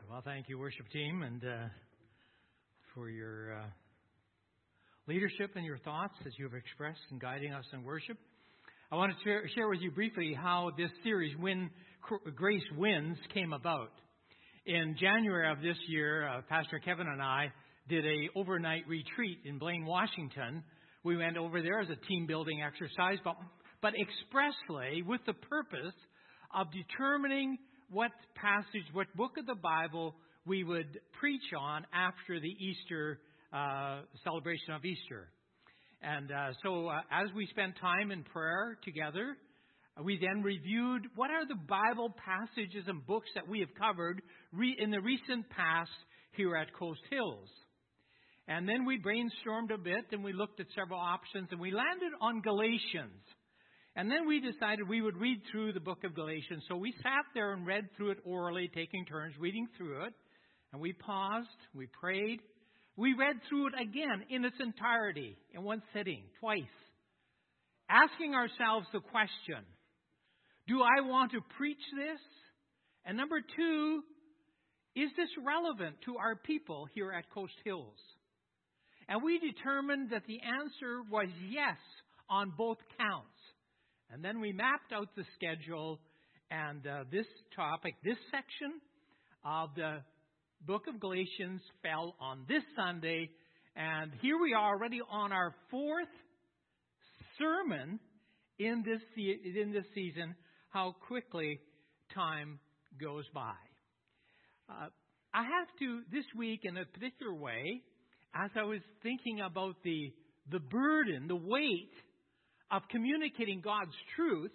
Well, thank you, worship team, and for your leadership and your thoughts as you have expressed in guiding us in worship. I want to share with you briefly how this series, Grace Wins, came about. In January of this year, Pastor Kevin and I did an overnight retreat in Blaine, Washington. We went over there as a team-building exercise, but expressly with the purpose of determining what book of the Bible we would preach on after the Easter celebration of Easter. And so as we spent time in prayer together, we then reviewed what are the Bible passages and books that we have covered in the recent past here at Coast Hills. And then we brainstormed a bit and we looked at several options and we landed on Galatians. And then we decided we would read through the book of Galatians. So we sat there and read through it orally, taking turns reading through it. And we paused, we prayed. We read through it again in its entirety, in one sitting, twice. Asking ourselves the question, do I want to preach this? And number two, is this relevant to our people here at Coast Hills? And we determined that the answer was yes on both counts. And then we mapped out the schedule, and this topic, this section of the book of Galatians fell on this Sunday. And here we are already on our fourth sermon in this season. How quickly time goes by. I have to, this week in a particular way, as I was thinking about the burden, the weight of communicating God's truth,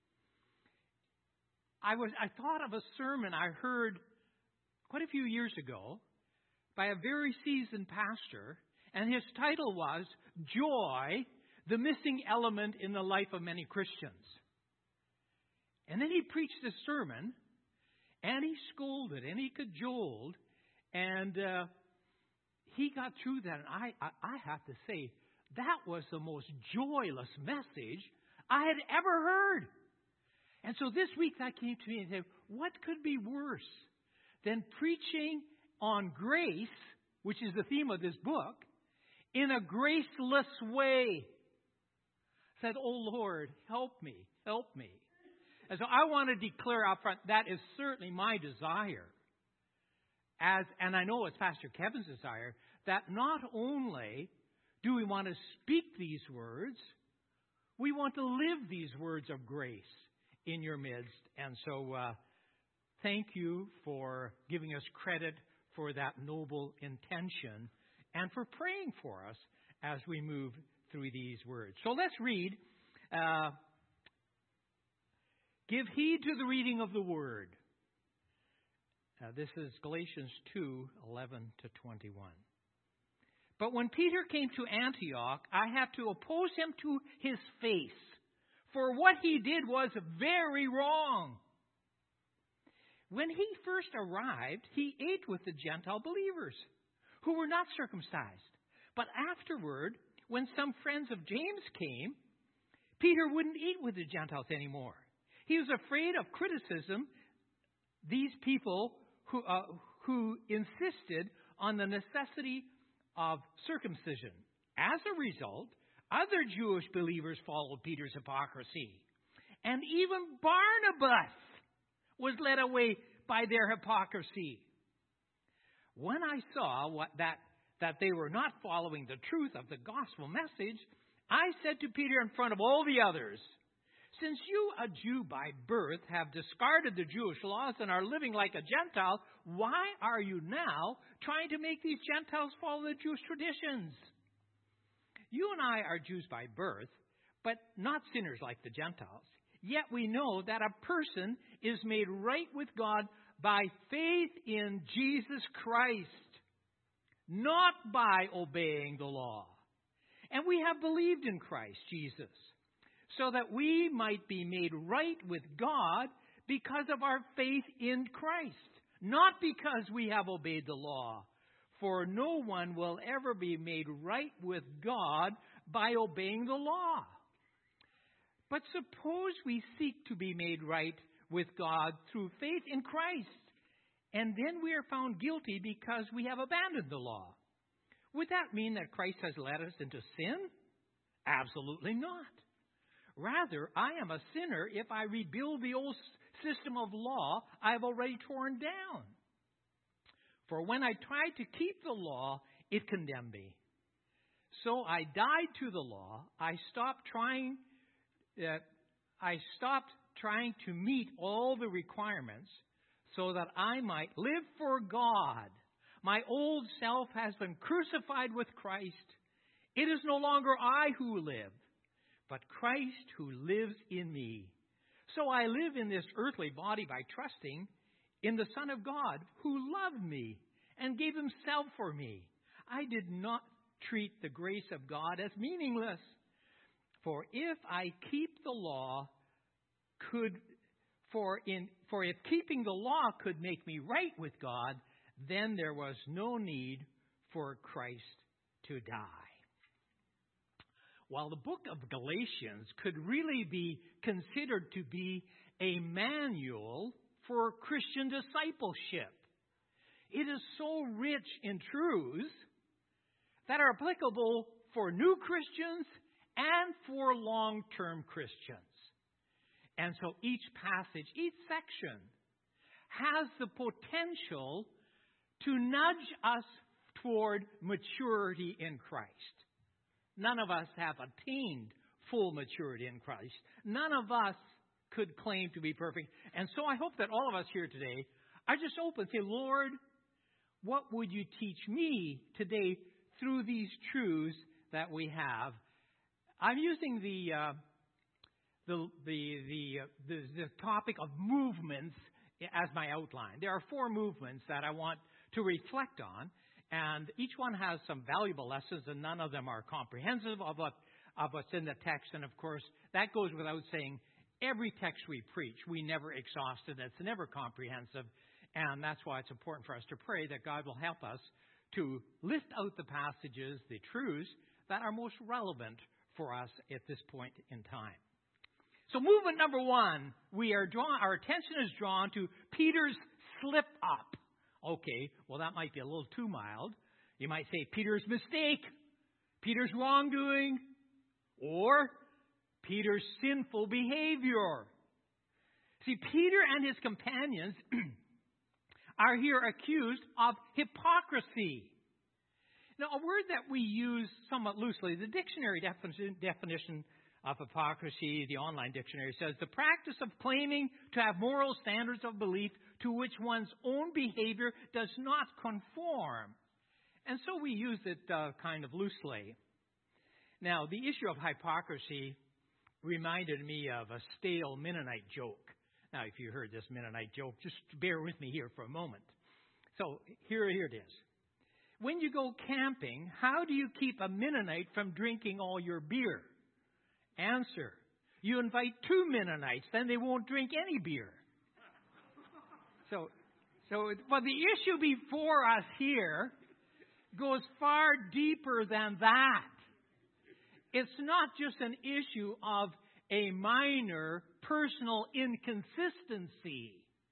I thought of a sermon I heard quite a few years ago by a very seasoned pastor, and his title was Joy, the Missing Element in the Life of Many Christians. And then he preached this sermon, and he scolded, and he cajoled, and he got through that, and I have to say, that was the most joyless message I had ever heard. And so this week that came to me and said, what could be worse than preaching on grace, which is the theme of this book, in a graceless way? I said, oh Lord, help me, help me. And so I want to declare up front, that is certainly my desire. And I know it's Pastor Kevin's desire, that not only do we want to speak these words, we want to live these words of grace in your midst. And so thank you for giving us credit for that noble intention and for praying for us as we move through these words. So let's read. Give heed to the reading of the word. This is Galatians 2:11-21. But when Peter came to Antioch, I had to oppose him to his face, for what he did was very wrong. When he first arrived, he ate with the Gentile believers who were not circumcised. But afterward, when some friends of James came, Peter wouldn't eat with the Gentiles anymore. He was afraid of criticism. These people who insisted on the necessity of circumcision. As a result, other Jewish believers followed Peter's hypocrisy. And even Barnabas was led away by their hypocrisy. When I saw that they were not following the truth of the gospel message, I said to Peter in front of all the others, since you, a Jew by birth, have discarded the Jewish laws and are living like a Gentile, why are you now trying to make these Gentiles follow the Jewish traditions? You and I are Jews by birth, but not sinners like the Gentiles. Yet we know that a person is made right with God by faith in Jesus Christ, not by obeying the law. And we have believed in Christ Jesus, so that we might be made right with God because of our faith in Christ, not because we have obeyed the law. For no one will ever be made right with God by obeying the law. But suppose we seek to be made right with God through faith in Christ. and then we are found guilty because we have abandoned the law. Would that mean that Christ has led us into sin? Absolutely not. Rather, I am a sinner if I rebuild the old system of law I have already torn down. For when I tried to keep the law, it condemned me. So I died to the law. I stopped trying to meet all the requirements so that I might live for God. My old self has been crucified with Christ. It is no longer I who live, but Christ who lives in me. So I live in this earthly body by trusting in the Son of God who loved me and gave himself for me. I did not treat the grace of God as meaningless. For if keeping the law could make me right with God, then there was no need for Christ to die. While the book of Galatians could really be considered to be a manual for Christian discipleship, it is so rich in truths that are applicable for new Christians and for long-term Christians. And so each passage, each section, has the potential to nudge us toward maturity in Christ. None of us have attained full maturity in Christ. None of us could claim to be perfect. And so I hope that all of us here today are just open and say, Lord, what would you teach me today through these truths that we have? I'm using the topic of movements as my outline. There are 4 movements that I want to reflect on, and each one has some valuable lessons, and none of them are comprehensive of what's in the text. And of course, that goes without saying. Every text we preach, we never exhaust it. It's never comprehensive, and that's why it's important for us to pray that God will help us to lift out the passages, the truths that are most relevant for us at this point in time. So movement number 1, our attention is drawn to Peter's slip up. Okay, well that might be a little too mild. You might say Peter's mistake, Peter's wrongdoing, or Peter's sinful behavior. See, Peter and his companions are here accused of hypocrisy. Now, a word that we use somewhat loosely, the dictionary definition of hypocrisy, the online dictionary, says the practice of claiming to have moral standards of belief to which one's own behavior does not conform. And so we use it kind of loosely. Now, the issue of hypocrisy reminded me of a stale Mennonite joke. Now, if you heard this Mennonite joke, just bear with me here for a moment. So, here it is. When you go camping, how do you keep a Mennonite from drinking all your beer? Answer: you invite 2 Mennonites, then they won't drink any beer. So, but the issue before us here goes far deeper than that. It's not just an issue of a minor personal inconsistency.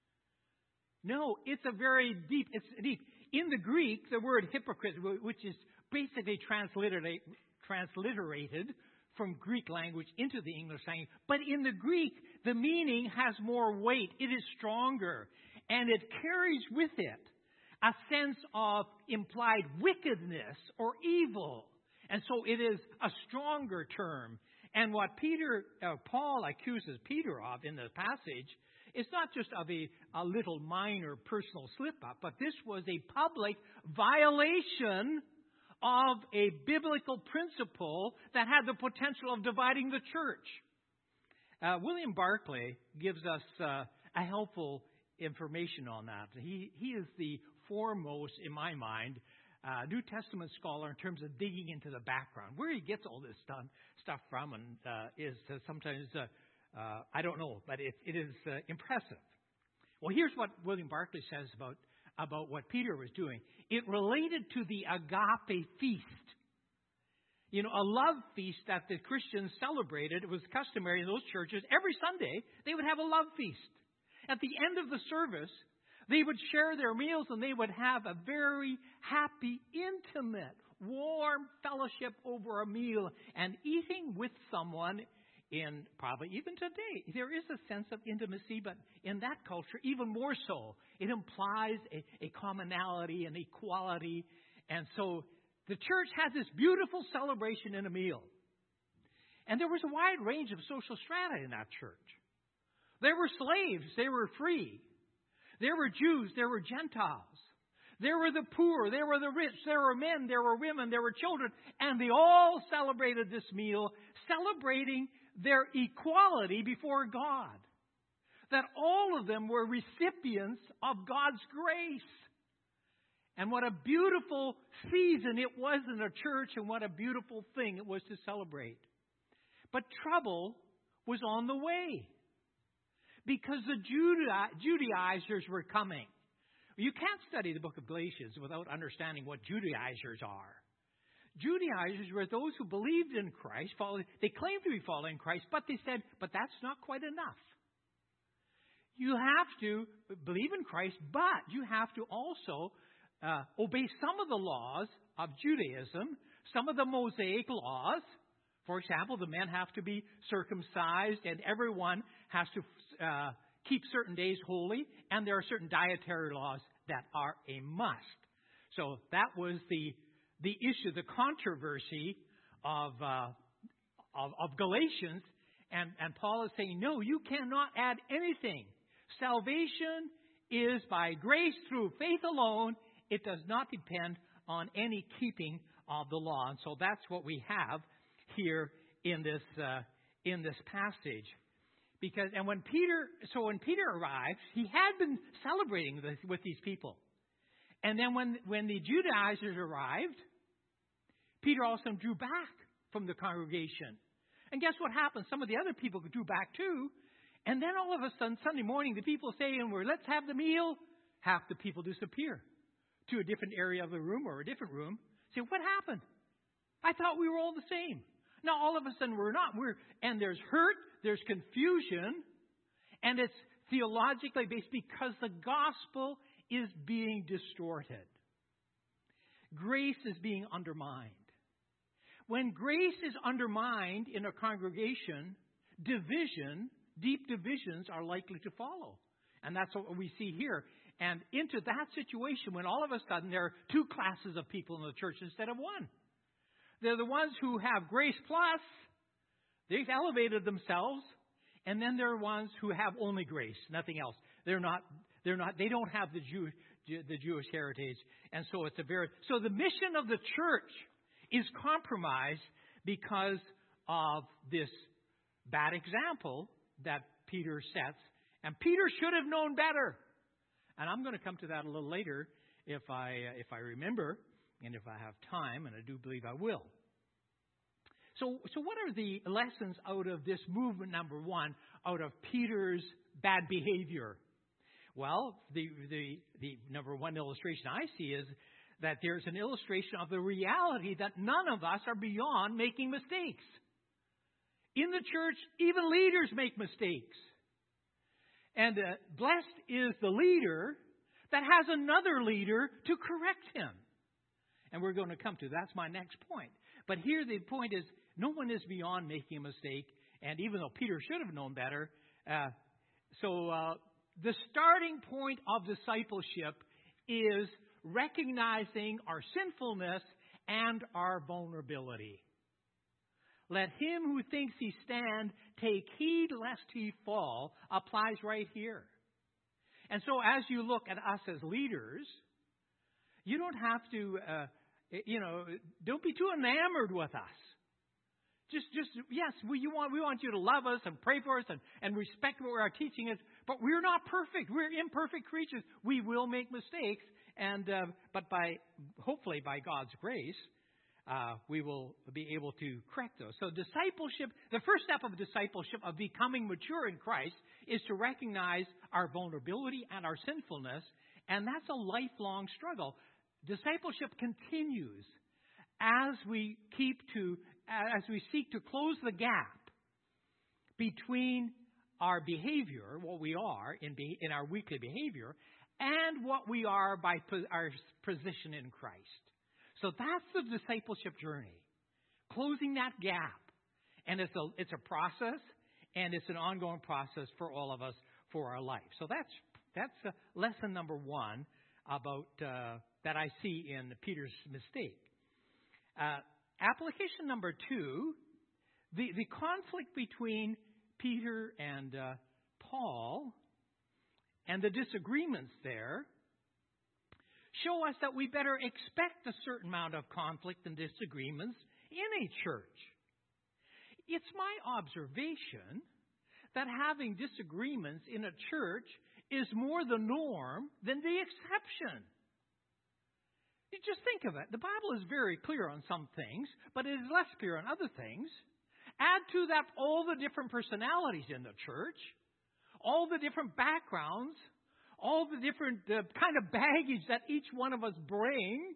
No, it's deep. In the Greek, the word hypocrite, which is basically transliterated from Greek language into the English language, but in the Greek, the meaning has more weight. It is stronger, and it carries with it a sense of implied wickedness or evil. And so it is a stronger term. And what Paul accuses Peter of in the passage is not just of a little minor personal slip-up, but this was a public violation of a biblical principle that had the potential of dividing the church. William Barclay gives us a helpful information on that. He is the foremost, in my mind, New Testament scholar in terms of digging into the background. Where he gets all this stuff from and is sometimes, I don't know, but it is impressive. Well, here's what William Barclay says about what Peter was doing. It related to the agape feast. You know, a love feast that the Christians celebrated. It was customary in those churches. Every Sunday, they would have a love feast. At the end of the service, They would share their meals and they would have a very happy, intimate, warm fellowship over a meal. And eating with someone, in probably even today, there is a sense of intimacy, but in that culture, even more so. It implies a commonality and equality. And so the church had this beautiful celebration in a meal. And there was a wide range of social strata in that church. There were slaves. They were free. There were Jews. There were Gentiles. There were the poor. There were the rich. There were men. There were women. There were children. And they all celebrated this meal, celebrating their equality before God. That all of them were recipients of God's grace. And what a beautiful season it was in a church, and what a beautiful thing it was to celebrate. But trouble was on the way, because the Judaizers were coming. You can't study the book of Galatians without understanding what Judaizers are. Judaizers were those who believed in Christ. They claimed to be following Christ, but they said, but that's not quite enough. You have to believe in Christ, but you have to also obey some of the laws of Judaism, some of the Mosaic laws. For example, the men have to be circumcised, and everyone has to keep certain days holy, and there are certain dietary laws that are a must. So that was the issue, the controversy of Galatians, and Paul is saying, no, you cannot add anything. Salvation is by grace through faith alone. It does not depend on any keeping of the law. And so that's what we have here in this passage. When Peter arrived, he had been celebrating with these people. And then when the Judaizers arrived, Peter also drew back from the congregation. And guess what happened? Some of the other people drew back too. And then all of a sudden, Sunday morning, the people saying, well, let's have the meal. Half the people disappear to a different area of the room or a different room. Say, what happened? I thought we were all the same. Now, all of a sudden, we're not. And there's hurt, there's confusion, and it's theologically based because the gospel is being distorted. Grace is being undermined. When grace is undermined in a congregation, deep divisions are likely to follow. And that's what we see here. And into that situation, when all of a sudden there are two classes of people in the church instead of one. They're the ones who have grace plus, they've elevated themselves, and then there are ones who have only grace, nothing else. They don't have the Jewish heritage. And so so the mission of the church is compromised because of this bad example that Peter sets. And Peter should have known better. And I'm going to come to that a little later if I remember and if I have time, and I do believe I will. So what are the lessons out of this movement, number one, out of Peter's bad behavior? Well, the number one illustration I see is that there's an illustration of the reality that none of us are beyond making mistakes. In the church, even leaders make mistakes. And blessed is the leader that has another leader to correct him. And we're going to come to that's my next point. But here the point is, no one is beyond making a mistake. And even though Peter should have known better, the starting point of discipleship is recognizing our sinfulness and our vulnerability. Let him who thinks he stand take heed lest he fall applies right here. And so as you look at us as leaders, you don't have to, don't be too enamored with us. Yes, we want you to love us and pray for us and respect what our teaching is, but we're not perfect. We're imperfect creatures. We will make mistakes, but hopefully by God's grace, we will be able to correct those. So discipleship, the first step of discipleship, of becoming mature in Christ, is to recognize our vulnerability and our sinfulness, and that's a lifelong struggle. Discipleship continues as we seek to close the gap between our behavior, what we are in our weekly behavior, and what we are by our position in Christ. So that's the discipleship journey, closing that gap. And it's a process, and it's an ongoing process for all of us for our life. So that's lesson number one about that I see in Peter's mistake. Application number two, the conflict between Peter and Paul and the disagreements there show us that we better expect a certain amount of conflict and disagreements in a church. It's my observation that having disagreements in a church is more the norm than the exception. You just think of it. The Bible is very clear on some things, but it is less clear on other things. Add to that all the different personalities in the church, all the different backgrounds, all the different kind of baggage that each one of us bring,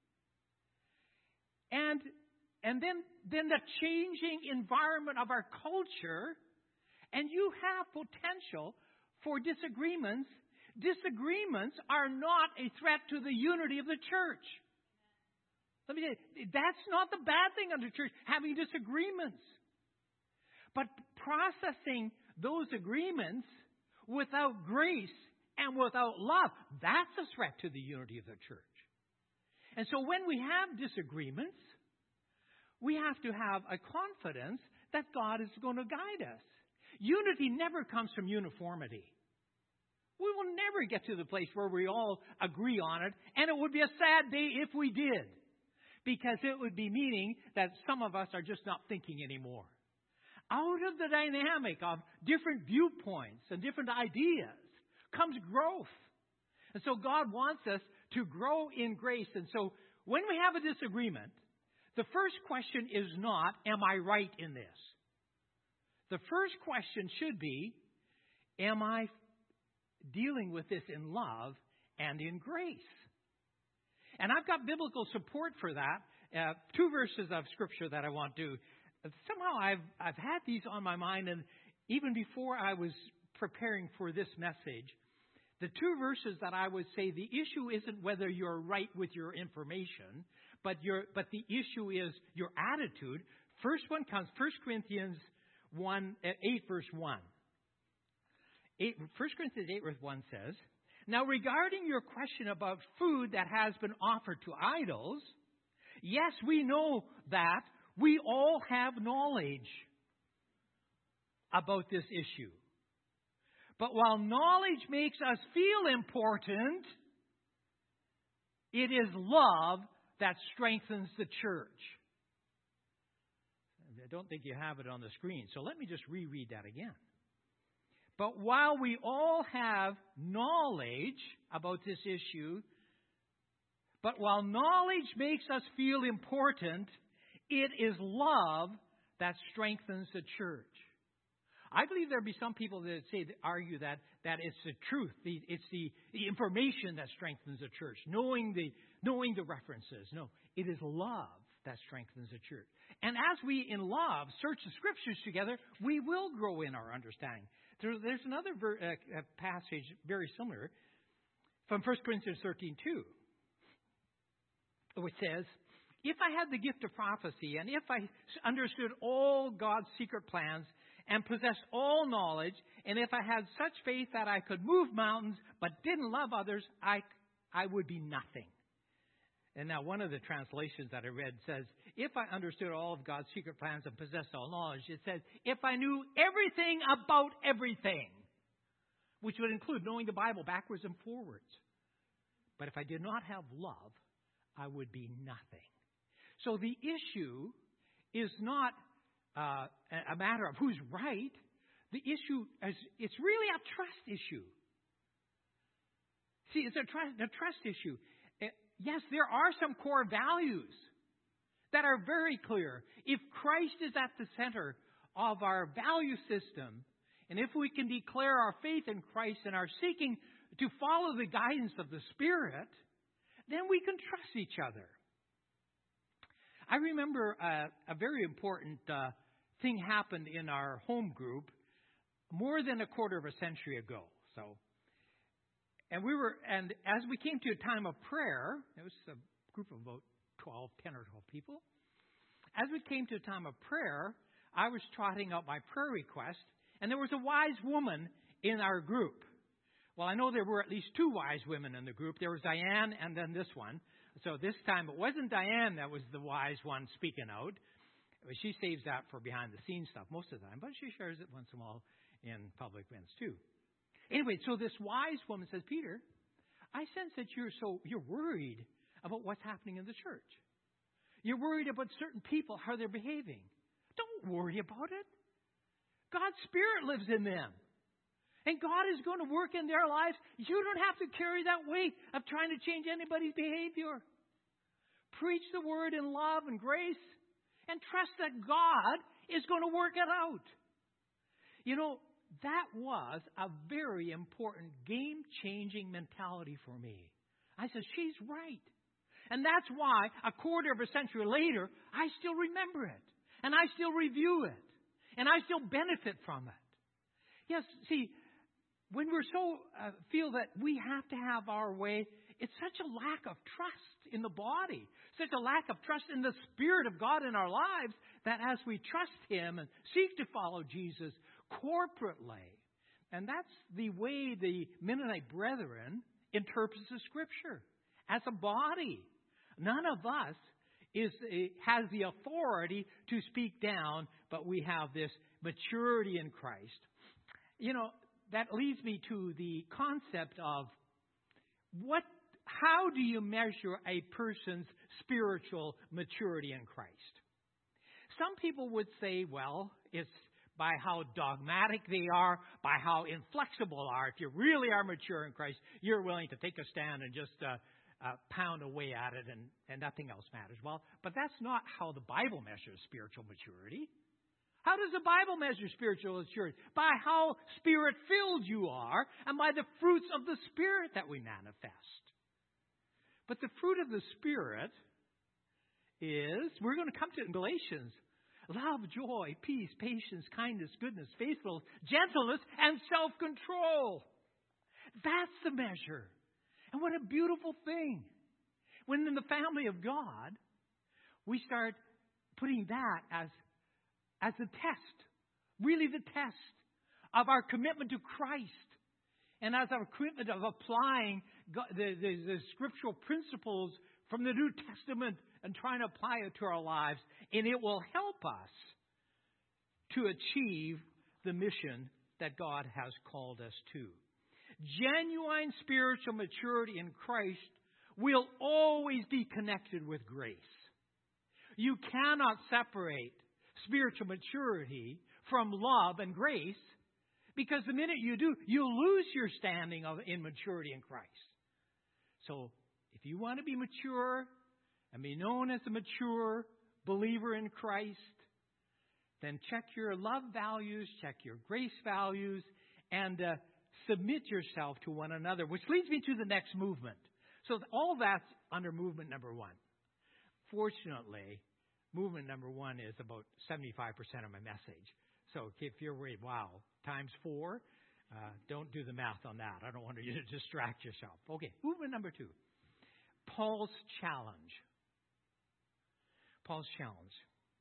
and then the changing environment of our culture, and you have potential for disagreements. Disagreements are not a threat to the unity of the church. Let me tell you, that's not the bad thing under church, having disagreements. But processing those agreements without grace and without love, that's a threat to the unity of the church. And so when we have disagreements, we have to have a confidence that God is going to guide us. Unity never comes from uniformity. We will never get to the place where we all agree on it, and it would be a sad day if we did, because it would be meaning that some of us are just not thinking anymore. Out of the dynamic of different viewpoints and different ideas comes growth. And so God wants us to grow in grace. And so when we have a disagreement, the first question is not, am I right in this? The first question should be, am I dealing with this in love and in grace? And I've got biblical support for that. Two verses of Scripture that I want to. Somehow I've had these on my mind, and even before I was preparing for this message, the two verses that I would say the issue isn't whether you're right with your information, but the issue is your attitude. First one comes 1 Corinthians 8 verse 1. 1 Corinthians 8 verse 1 says, "Now regarding your question about food that has been offered to idols, yes, we know that we all have knowledge about this issue. But while knowledge makes us feel important, it is love that strengthens the church." I don't think you have it on the screen, so let me just reread that again. But while we all have knowledge about this issue, but while knowledge makes us feel important, it is love that strengthens the church. I believe there'll be some people that argue that it's the truth, it's the information that strengthens the church, knowing the references. No, it is love that strengthens the church. And as we, in love, search the Scriptures together, we will grow in our understanding. There's another passage very similar from 1 Corinthians 13:2, which says, "If I had the gift of prophecy, and if I understood all God's secret plans, and possessed all knowledge, and if I had such faith that I could move mountains, but didn't love others, I would be nothing." And now one of the translations that I read says, "If I understood all of God's secret plans and possessed all knowledge," it says, "if I knew everything about everything," which would include knowing the Bible backwards and forwards. "But if I did not have love, I would be nothing." So the issue is not a matter of who's right. The issue is, it's really a trust issue. See, it's a trust issue. Yes, there are some core values that are very clear. If Christ is at the center of our value system, and if we can declare our faith in Christ and are seeking to follow the guidance of the Spirit, then we can trust each other. I remember a very important thing happened in our home group more than a quarter of a century ago. And as we came to a time of prayer, it was a group of about 10 or 12 people. As we came to a time of prayer, I was trotting out my prayer request, and there was a wise woman in our group. Well, I know there were at least 2 wise women in the group. There was Diane and then this one. So this time it wasn't Diane that was the wise one speaking out. She saves that for behind-the-scenes stuff most of the time, but she shares it once in a while in public events too. Anyway, so this wise woman says, Peter, I sense that you're worried about what's happening in the church. You're worried about certain people, how they're behaving. Don't worry about it. God's Spirit lives in them. And God is going to work in their lives. You don't have to carry that weight of trying to change anybody's behavior. Preach the word in love and grace and trust that God is going to work it out. You know, that was a very important game-changing mentality for me. I said, she's right. And that's why a quarter of a century later, I still remember it. And I still review it. And I still benefit from it. Yes, see, when we're feel that we have to have our way, it's such a lack of trust in the body, such a lack of trust in the Spirit of God in our lives, that as we trust Him and seek to follow Jesus corporately, and that's the way the Mennonite Brethren interprets the Scripture, as a body. None of us has the authority to speak down, but we have this maturity in Christ. You know, that leads me to the concept of how do you measure a person's spiritual maturity in Christ? Some people would say, well, it's by how dogmatic they are, by how inflexible they are. If you really are mature in Christ, you're willing to take a stand and just pound away at it and nothing else matters. Well, but that's not how the Bible measures spiritual maturity. How does the Bible measure spiritual maturity? By how Spirit-filled you are and by the fruits of the Spirit that we manifest. But the fruit of the Spirit is, we're going to come to it in Galatians, love, joy, peace, patience, kindness, goodness, faithfulness, gentleness, and self-control. That's the measure. And what a beautiful thing. When in the family of God, we start putting that as the test, really the test of our commitment to Christ, and as our commitment of applying the scriptural principles from the New Testament and trying to apply it to our lives, and it will help us to achieve the mission that God has called us to. Genuine spiritual maturity in Christ will always be connected with grace. You cannot separate spiritual maturity from love and grace, because the minute you do, you'll lose your standing in maturity in Christ. So, if you want to be mature and be known as a mature believer in Christ, then check your love values, check your grace values, and submit yourself to one another, which leads me to the next movement. So all that's under movement number 1. Fortunately, movement number 1 is about 75% of my message. So if you're worried, wow, times 4, don't do the math on that. I don't want you to distract yourself. Okay, movement number 2. Paul's challenge. Paul's challenge.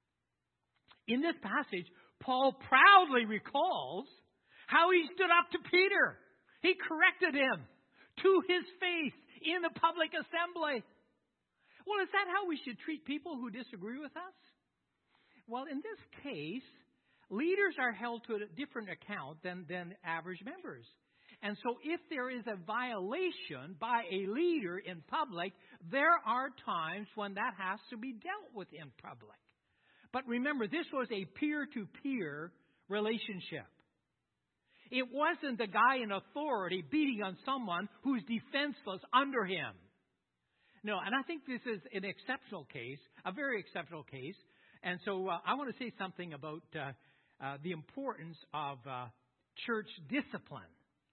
In this passage, Paul proudly recalls how he stood up to Peter. He corrected him to his face in the public assembly. Well, is that how we should treat people who disagree with us? Well, in this case, leaders are held to a different account than average members. And so if there is a violation by a leader in public, there are times when that has to be dealt with in public. But remember, this was a peer-to-peer relationship. It wasn't the guy in authority beating on someone who's defenseless under him. No, and I think this is an exceptional case, a very exceptional case. And so I want to say something about the importance of church discipline.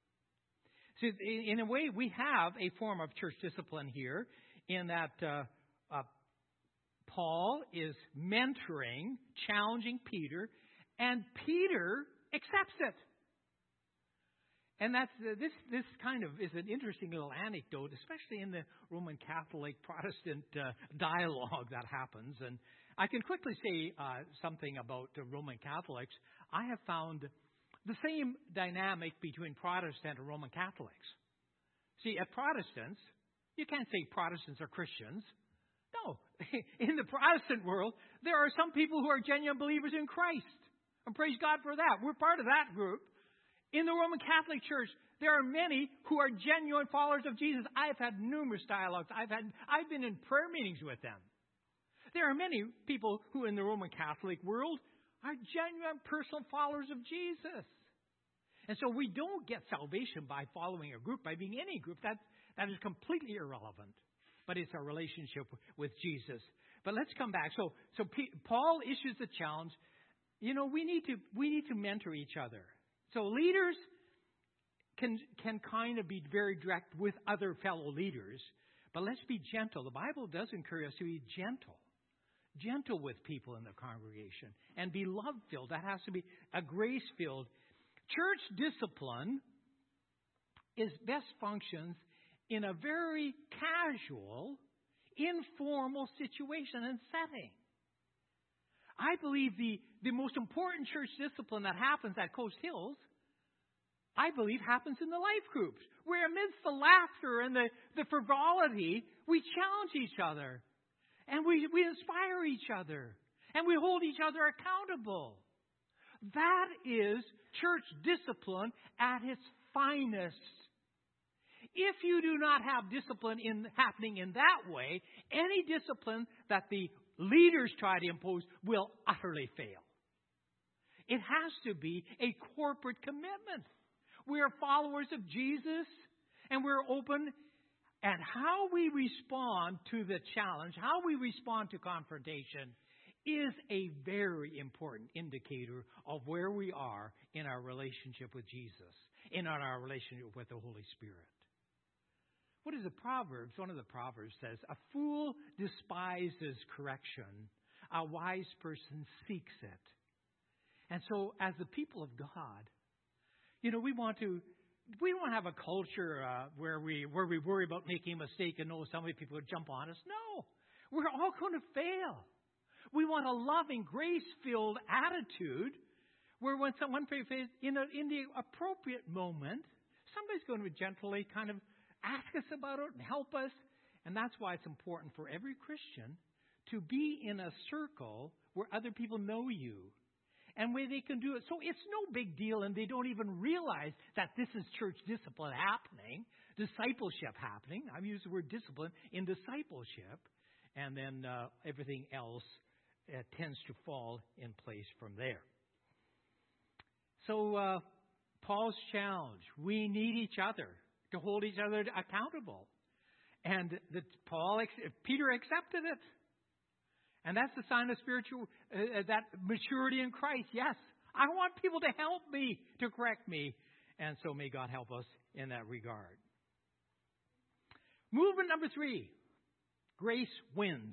So in a way, we have a form of church discipline here in that Paul is mentoring, challenging Peter, and Peter accepts it. And that's this kind of is an interesting little anecdote, especially in the Roman Catholic Protestant dialogue that happens. And I can quickly say something about Roman Catholics. I have found the same dynamic between Protestant and Roman Catholics. See, at Protestants, you can't say Protestants are Christians. No. In the Protestant world, there are some people who are genuine believers in Christ. And praise God for that. We're part of that group. In the Roman Catholic Church, there are many who are genuine followers of Jesus. I've had numerous dialogues. I've been in prayer meetings with them. There are many people who in the Roman Catholic world are genuine personal followers of Jesus. And so we don't get salvation by following a group, by being any group. That is completely irrelevant. But it's our relationship with Jesus. But let's come back. So Paul issues the challenge. You know, we need to mentor each other. So leaders can kind of be very direct with other fellow leaders. But let's be gentle. The Bible does encourage us to be gentle. Gentle with people in the congregation. And be love-filled. That has to be a grace-filled. Church discipline is best functions in a very casual, informal situation and setting. I believe the most important church discipline that happens at Coast Hills, I believe, happens in the life groups, where amidst the laughter and the frivolity, we challenge each other, and we inspire each other, and we hold each other accountable. That is church discipline at its finest. If you do not have discipline happening in that way, any discipline that the leaders try to impose will utterly fail. It has to be a corporate commitment. We are followers of Jesus, and we're open. And how we respond to the challenge, how we respond to confrontation, is a very important indicator of where we are in our relationship with Jesus, in our relationship with the Holy Spirit. What is the Proverbs? One of the Proverbs says, "A fool despises correction. A wise person seeks it." And so, as the people of God, you know, we don't have a culture where we worry about making a mistake and know somebody people would jump on us. No, we're all going to fail. We want a loving, grace-filled attitude where when someone fails in the appropriate moment, somebody's going to gently kind of ask us about it and help us. And that's why it's important for every Christian to be in a circle where other people know you and where they can do it. So it's no big deal, and they don't even realize that this is church discipline happening, discipleship happening. I've used the word discipline in discipleship, and then everything else tends to fall in place from there. So Paul's challenge, we need each other to hold each other accountable. And Peter accepted it. And that's the sign of spiritual, that maturity in Christ. Yes, I want people to help me, to correct me. And so may God help us in that regard. Movement number 3, grace wins.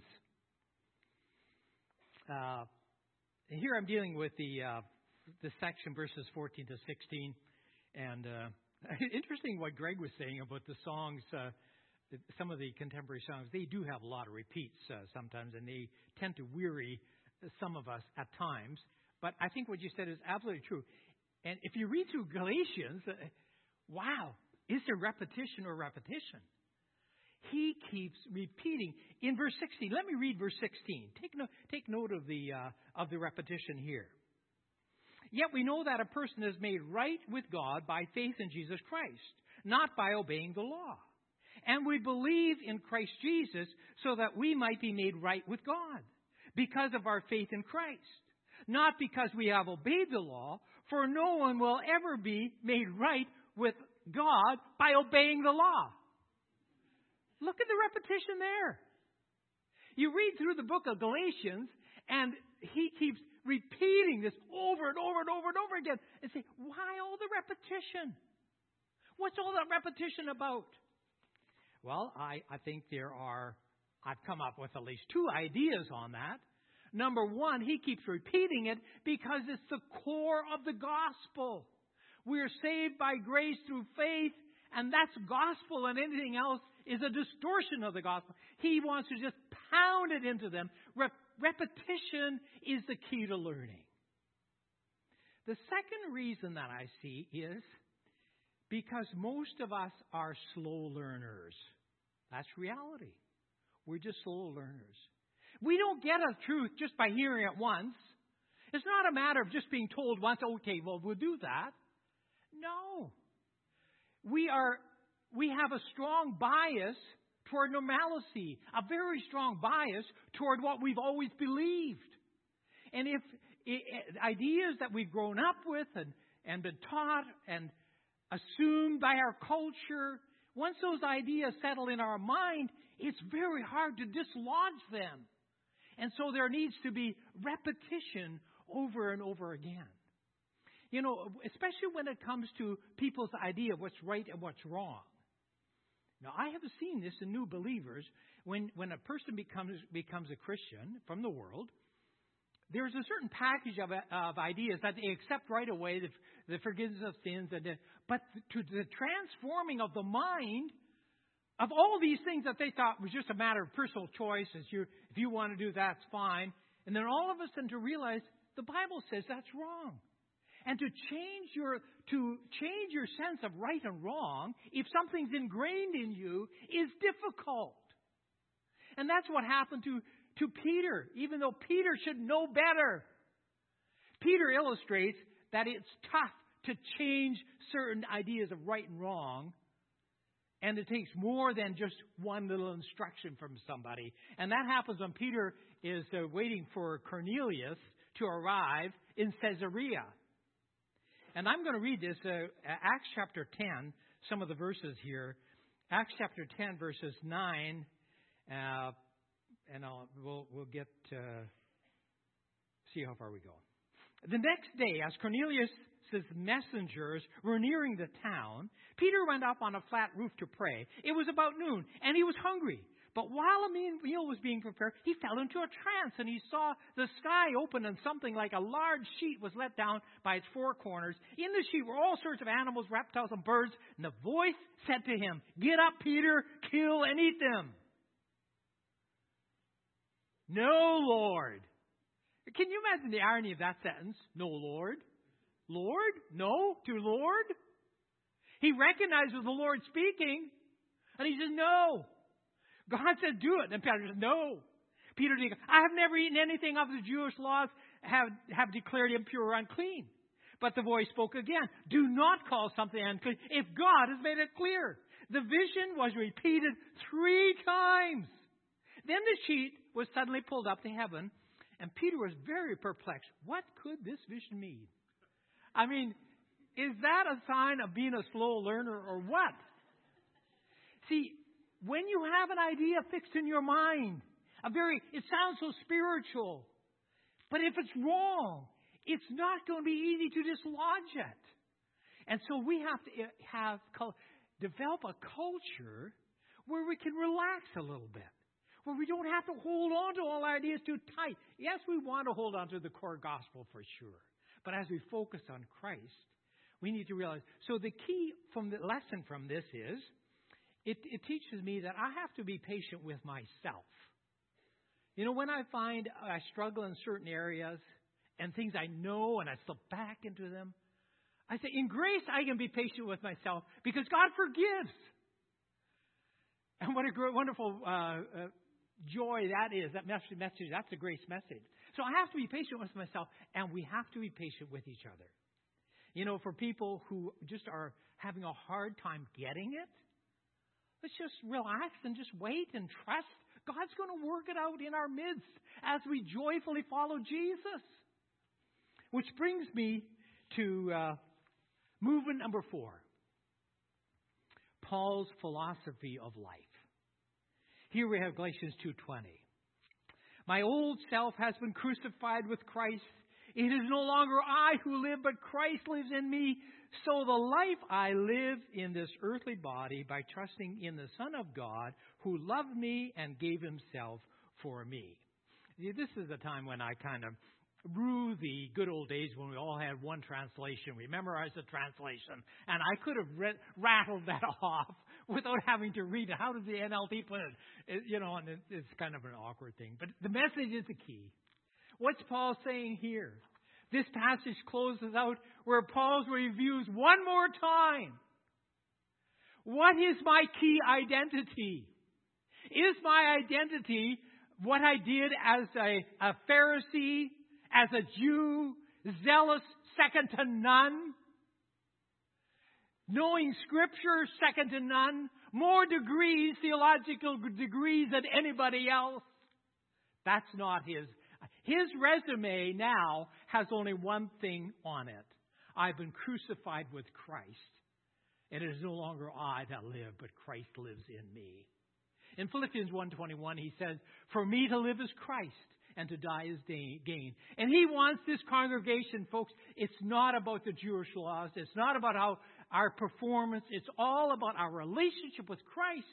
Here I'm dealing with the section verses 14 to 16. And interesting what Greg was saying about the songs. Some of the contemporary songs, they do have a lot of repeats sometimes, and they tend to weary some of us at times. But I think what you said is absolutely true. And if you read through Galatians, wow, is there repetition or repetition? He keeps repeating. In verse 16, let me read verse 16. Take note of the repetition here. Yet we know that a person is made right with God by faith in Jesus Christ, not by obeying the law. And we believe in Christ Jesus so that we might be made right with God because of our faith in Christ. Not because we have obeyed the law, for no one will ever be made right with God by obeying the law. Look at the repetition there. You read through the book of Galatians, and he keeps repeating this over and over and over and over again. And say, why all the repetition? What's all that repetition about? Well, I think I've come up with at least 2 ideas on that. Number 1, he keeps repeating it because it's the core of the gospel. We are saved by grace through faith, and that's gospel, and anything else is a distortion of the gospel. He wants to just pound it into them. Repetition is the key to learning. The second reason that I see is because most of us are slow learners. That's reality. We're just slow learners. We don't get a truth just by hearing it once. It's not a matter of just being told once, okay, well, we'll do that. No. We have a strong bias toward normalcy, a very strong bias toward what we've always believed. And if ideas that we've grown up with and been taught and assumed by our culture, once those ideas settle in our mind, it's very hard to dislodge them. And so there needs to be repetition over and over again. You know, especially when it comes to people's idea of what's right and what's wrong. Now, I have seen this in new believers. When a person becomes a Christian from the world, there's a certain package of ideas that they accept right away, the forgiveness of sins, but to the transforming of the mind of all these things that they thought was just a matter of personal choice. If you want to do that, it's fine. And then all of a sudden to realize the Bible says that's wrong. And to change your sense of right and wrong, if something's ingrained in you, is difficult. And that's what happened to Peter, even though Peter should know better. Peter illustrates that it's tough to change certain ideas of right and wrong, and it takes more than just one little instruction from somebody. And that happens when Peter is waiting for Cornelius to arrive in Caesarea. And I'm going to read this, Acts chapter 10, some of the verses here. Acts chapter 10, verses 9, and we'll get see how far we go. The next day, as Cornelius' messengers were nearing the town, Peter went up on a flat roof to pray. It was about noon, and he was hungry. But while a meal was being prepared, he fell into a trance, and he saw the sky open, and something like a large sheet was let down by its four corners. In the sheet were all sorts of animals, reptiles, and birds. And the voice said to him, "Get up, Peter, kill and eat them." "No, Lord." Can you imagine the irony of that sentence? No, Lord. Lord? No to Lord? He recognizes the Lord speaking, and he says, no. God said, do it. And Peter says, no. Peter said, I have never eaten anything of the Jewish laws have declared impure or unclean. But the voice spoke again. Do not call something unclean if God has made it clear. The vision was repeated 3 times. Then the sheet was suddenly pulled up to heaven, and Peter was very perplexed. What could this vision mean? I mean, is that a sign of being a slow learner or what? See, when you have an idea fixed in your mind, it sounds so spiritual, but if it's wrong, it's not going to be easy to dislodge it. And so we have to develop a culture where we can relax a little bit, where we don't have to hold on to all ideas too tight. Yes, we want to hold on to the core gospel for sure, but as we focus on Christ, we need to realize. So the key from the lesson from this is, it teaches me that I have to be patient with myself. You know, when I find I struggle in certain areas and things I know and I slip back into them, I say, in grace, I can be patient with myself because God forgives. And what a wonderful joy that is, that message. That's a grace message. So I have to be patient with myself, and we have to be patient with each other. You know, for people who just are having a hard time getting it, let's just relax and just wait and trust. God's going to work it out in our midst as we joyfully follow Jesus. Which brings me to movement number 4. Paul's philosophy of life. Here we have Galatians 2:20. My old self has been crucified with Christ. It is no longer I who live, but Christ lives in me. So the life I live in this earthly body by trusting in the Son of God who loved me and gave himself for me. This is a time when I kind of rue the good old days when we all had one translation. We memorized the translation, and I could have rattled that off without having to read it. How does the NLT put it? And it's kind of an awkward thing. But the message is the key. What's Paul saying here? This passage closes out where Paul reviews one more time. What is my key identity? Is my identity what I did as a Pharisee, as a Jew, zealous, second to none? Knowing Scripture, second to none? More degrees, theological degrees than anybody else? That's not his. His resume now has only one thing on it. I've been crucified with Christ. And it is no longer I that live, but Christ lives in me. In Philippians 1:21, he says, for me to live is Christ, and to die is gain. And he wants this congregation, folks, it's not about the Jewish laws. It's not about our performance. It's all about our relationship with Christ.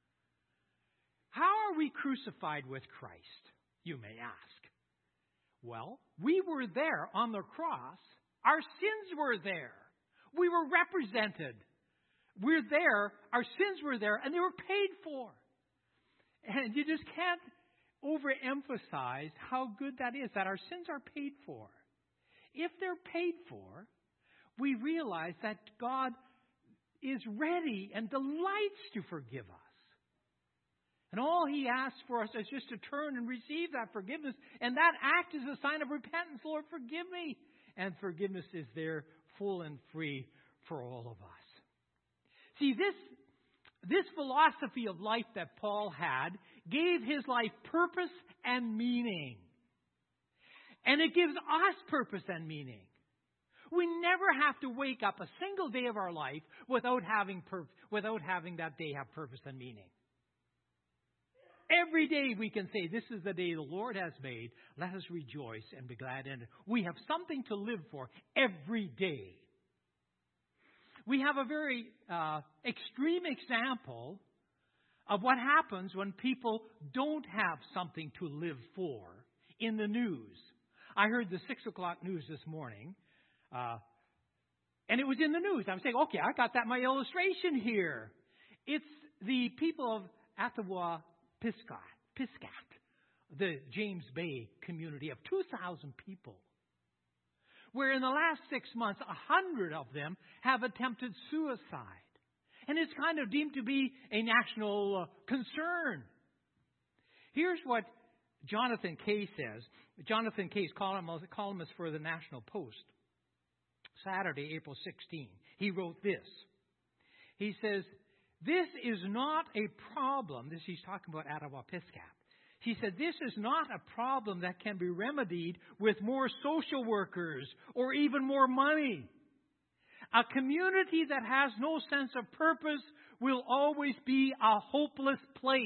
How are we crucified with Christ, you may ask? Well, we were there on the cross. Our sins were there. We were represented. We're there. Our sins were there, and they were paid for. And you just can't overemphasize how good that is, that our sins are paid for. If they're paid for, we realize that God is ready and delights to forgive us. And all He asks for us is just to turn and receive that forgiveness. And that act is a sign of repentance. Lord, forgive me. And forgiveness is there full and free for all of us. See, this philosophy of life that Paul had gave his life purpose and meaning. And it gives us purpose and meaning. We never have to wake up a single day of our life without having that day have purpose and meaning. Every day we can say, this is the day the Lord has made. Let us rejoice and be glad in it. We have something to live for every day. We have a very extreme example of what happens when people don't have something to live for in the news. I heard the 6 o'clock news this morning, and it was in the news. I was saying, okay, I got that in my illustration here. It's the people of Piscat, the James Bay community of 2,000 people, where in the last 6 months, 100 of them have attempted suicide. And it's kind of deemed to be a national concern. Here's what Jonathan Kay says. Jonathan Kay is columnist for the National Post. Saturday, April 16. He wrote this. He says, this is not a problem. He's talking about Attawapiskat. He said, this is not a problem that can be remedied with more social workers or even more money. A community that has no sense of purpose will always be a hopeless place.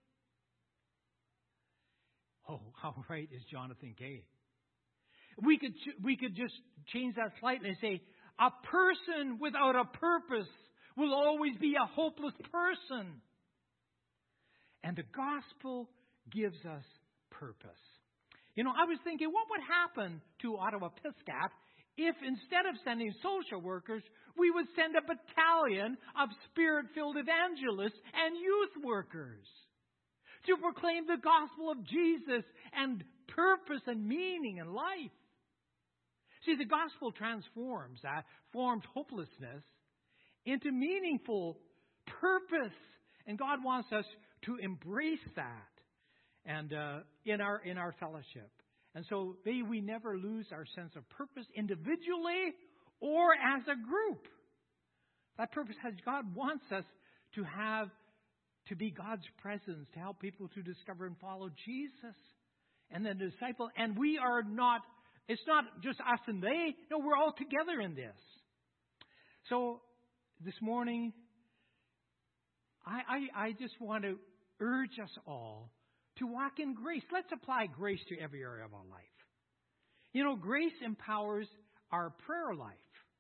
Oh, how right is Jonathan Kay? We could just change that slightly and say, a person without a purpose will always be a hopeless person. And the gospel gives us purpose. You know, I was thinking, what would happen to Attawapiskat if instead of sending social workers, we would send a battalion of Spirit-filled evangelists and youth workers to proclaim the gospel of Jesus and purpose and meaning in life? See, the gospel transforms that formed hopelessness into meaningful purpose. And God wants us to embrace that and in our fellowship. And so may we never lose our sense of purpose individually or as a group. That purpose has God wants us to have, to be God's presence, to help people to discover and follow Jesus and the disciple. And we are not, it's not just us and they. No, we're all together in this. So this morning, I just want to urge us all to walk in grace. Let's apply grace to every area of our life. You know, grace empowers our prayer life.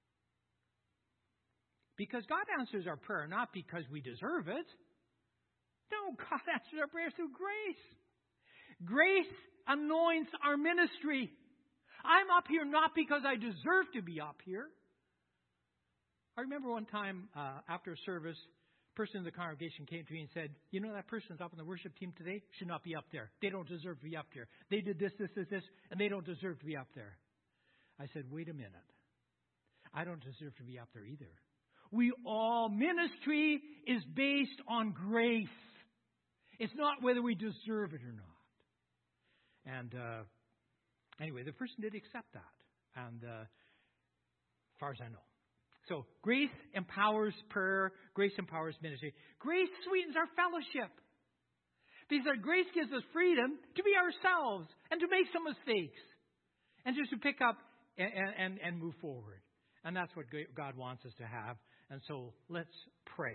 Because God answers our prayer not because we deserve it. No, God answers our prayer through grace. Grace anoints our ministry. I'm up here not because I deserve to be up here. I remember one time after a service, a person in the congregation came to me and said, you know, that person's up on the worship team today should not be up there. They don't deserve to be up there. They did this, and they don't deserve to be up there. I said, wait a minute. I don't deserve to be up there either. Ministry is based on grace. It's not whether we deserve it or not. And anyway, the person did accept that. And as far as I know. So grace empowers prayer. Grace empowers ministry. Grace sweetens our fellowship. Because grace gives us freedom to be ourselves and to make some mistakes. And just to pick up and move forward. And that's what God wants us to have. And so let's pray.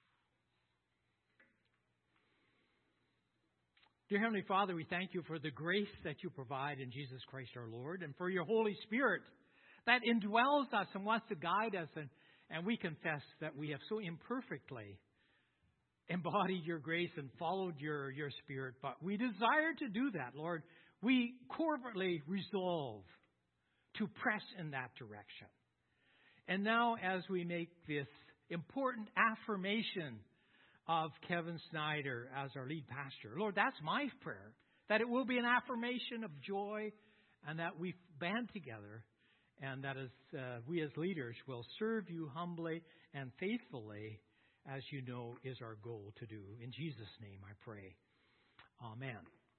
Dear Heavenly Father, we thank you for the grace that you provide in Jesus Christ our Lord, and for your Holy Spirit that indwells us and wants to guide us. And we confess that we have so imperfectly embodied your grace and followed your Spirit. But we desire to do that, Lord. We corporately resolve to press in that direction. And now as we make this important affirmation of Kevin Snyder as our lead pastor, Lord, that's my prayer, that it will be an affirmation of joy and that we band together and that as we as leaders will serve you humbly and faithfully, as you know is our goal to do. In Jesus' name I pray. Amen.